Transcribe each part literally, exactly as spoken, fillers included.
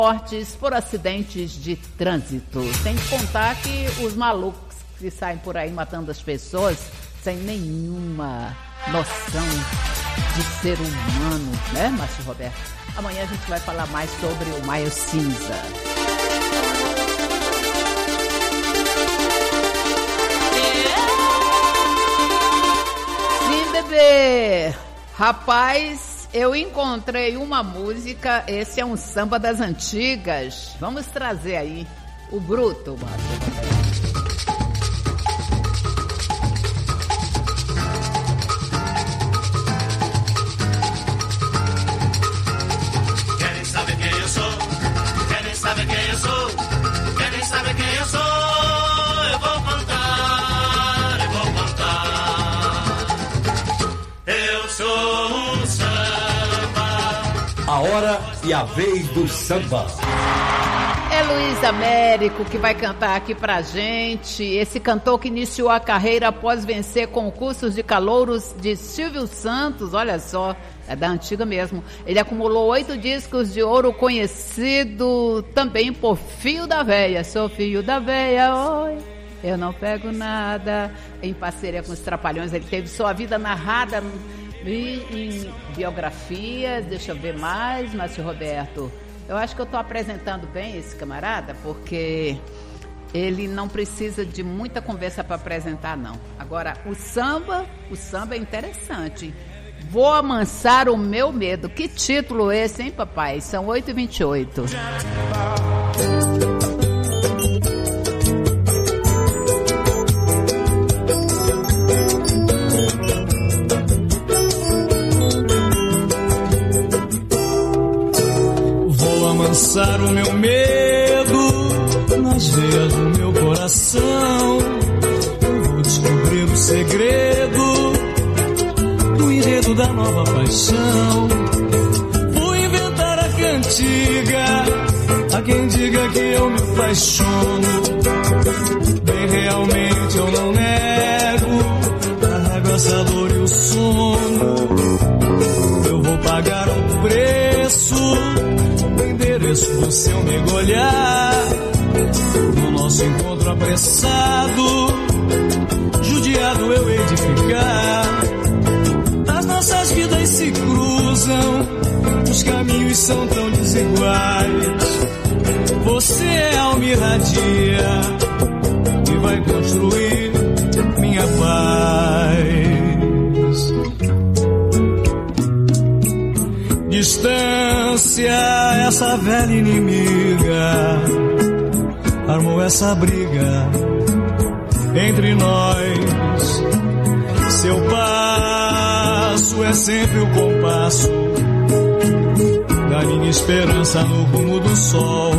mortes por acidentes de trânsito. Tem que contar que os malucos que saem por aí matando as pessoas sem nenhuma noção de ser humano, né, Márcio Roberto? Amanhã a gente vai falar mais sobre o Maio Cinza. Sim, bebê! Rapaz, eu encontrei uma música, esse é um samba das antigas. Vamos trazer aí o bruto, Márcio Roberto. Sabe quem eu sou? Querem saber quem eu sou? Eu vou cantar, eu vou cantar. Eu sou um samba. A hora e a vez do samba. É Luiz Américo que vai cantar aqui pra gente. Esse cantor que iniciou a carreira após vencer concursos de calouros de Silvio Santos, olha só. É da antiga mesmo. Ele acumulou oito discos de ouro, conhecido também por Fio da Véia. Sou Fio da Véia, oi, eu não pego nada. Em parceria com os Trapalhões, ele teve sua vida narrada em, em biografias. Deixa eu ver mais, Márcio Roberto. Eu acho que eu estou apresentando bem esse camarada, porque ele não precisa de muita conversa para apresentar, não. Agora, o samba, o samba é interessante. Vou amansar o meu medo. Que título esse, hein, papai? São oito e vinte e oito. Vou amansar o meu medo nas veias do meu coração. Eu vou descobrir o segredo da nova paixão. Vou inventar a cantiga, a quem diga que eu me apaixono. Bem, realmente eu não nego, carrego essa dor e o sono. Eu vou pagar o preço, o endereço do seu mergulhar. No nosso encontro apressado, judiado eu hei de ficar. Nossas vidas se cruzam, os caminhos são tão desiguais. Você é a alma irradia que vai construir minha paz. Distância, essa velha inimiga, armou essa briga entre nós. Seu passo é sempre o compasso da minha esperança no rumo do sol.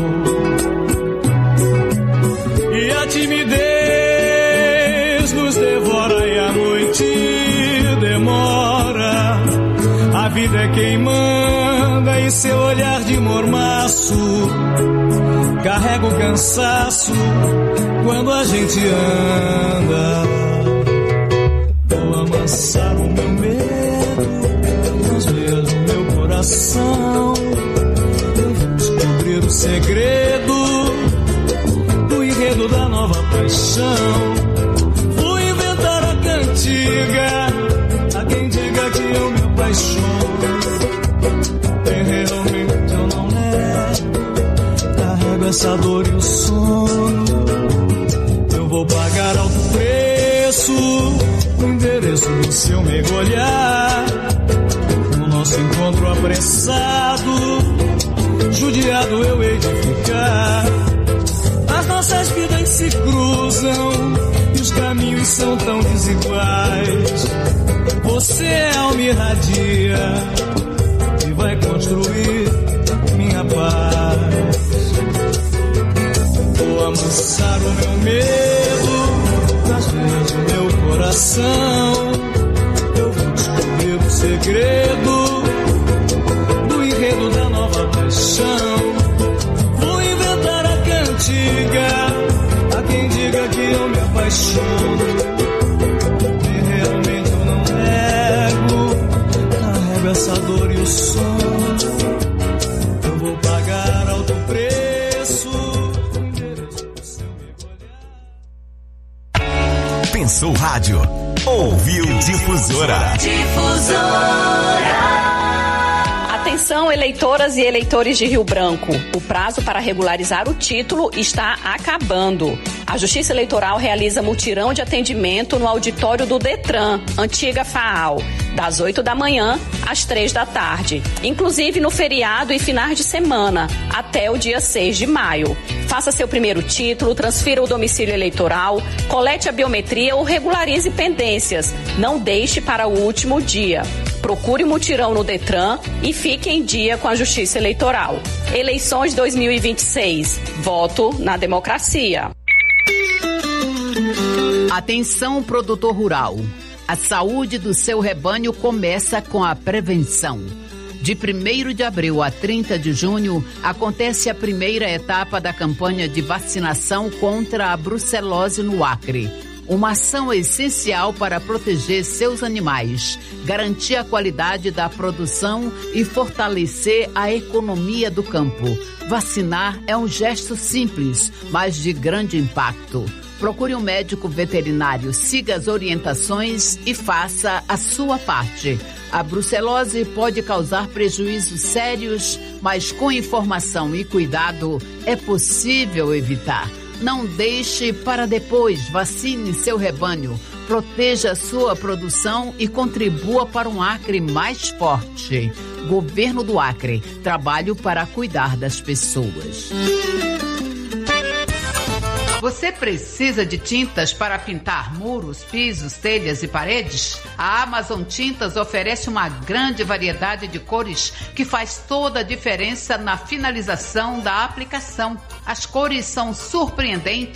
E a timidez nos devora e a noite demora. A vida é quem manda em seu olhar de mormaço. Carrega o cansaço quando a gente anda. Vou amansar o meu medo nas veias do meu coração. Eu vou descobrir o segredo do enredo da nova paixão. Vou inventar a cantiga, a quem diga que eu me apaixono. Bem, realmente eu não nego, carrego essa dor e o sono. Eu vou pagar alto preço, o endereço do seu mergulhar. No nosso encontro apressado, judiado eu hei de ficar. As nossas vidas se cruzam e os caminhos são tão desiguais. Você é a alma irradia que vai construir minha paz. Vou amansar o meu medo nas veias do meu coração. Eu vou descobrir o segredo do enredo da nova paixão. Vou inventar a cantiga, a quem diga que eu me apaixono. E realmente eu não nego, carrego essa dor e o sono. Eu vou pagar alto preço. Pensou rádio. Ouviu difusora. Difusora. Atenção, eleitoras e eleitores de Rio Branco. O prazo para regularizar o título está acabando. A Justiça Eleitoral realiza mutirão de atendimento no auditório do Detran, antiga FAAL, das oito da manhã às três da tarde, inclusive no feriado e finais de semana, até o dia seis de maio. Faça seu primeiro título, transfira o domicílio eleitoral, colete a biometria ou regularize pendências. Não deixe para o último dia. Procure o mutirão no Detran e fique em dia com a Justiça Eleitoral. Eleições dois mil e vinte e seis. Voto na democracia. Atenção, produtor rural. A saúde do seu rebanho começa com a prevenção. De primeiro de abril a trinta de junho, acontece a primeira etapa da campanha de vacinação contra a brucelose no Acre. Uma ação essencial para proteger seus animais, garantir a qualidade da produção e fortalecer a economia do campo. Vacinar é um gesto simples, mas de grande impacto. Procure um médico veterinário, siga as orientações e faça a sua parte. A brucelose pode causar prejuízos sérios, mas com informação e cuidado é possível evitar. Não deixe para depois, vacine seu rebanho, proteja sua produção e contribua para um Acre mais forte. Governo do Acre, trabalho para cuidar das pessoas. Você precisa de tintas para pintar muros, pisos, telhas e paredes? A Amazon Tintas oferece uma grande variedade de cores que faz toda a diferença na finalização da aplicação. As cores são surpreendentes